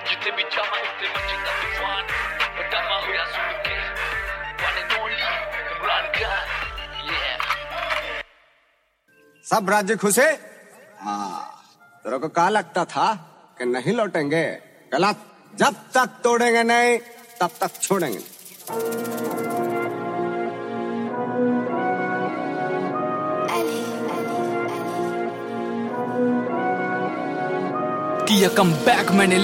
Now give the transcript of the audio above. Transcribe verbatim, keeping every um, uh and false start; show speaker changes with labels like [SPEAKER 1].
[SPEAKER 1] जिथे भी जावा उत्ते मचदा तूफान बटामा होया सुन के one and only Imran Khan yeah
[SPEAKER 2] सब राज्य खुश है। हाँ, तेरे को क्या लगता था कि नहीं लौटेंगे? गलत। जब तक तोड़ेंगे नहीं तब तक छोड़ेंगे।
[SPEAKER 1] किया कम बैक मैंने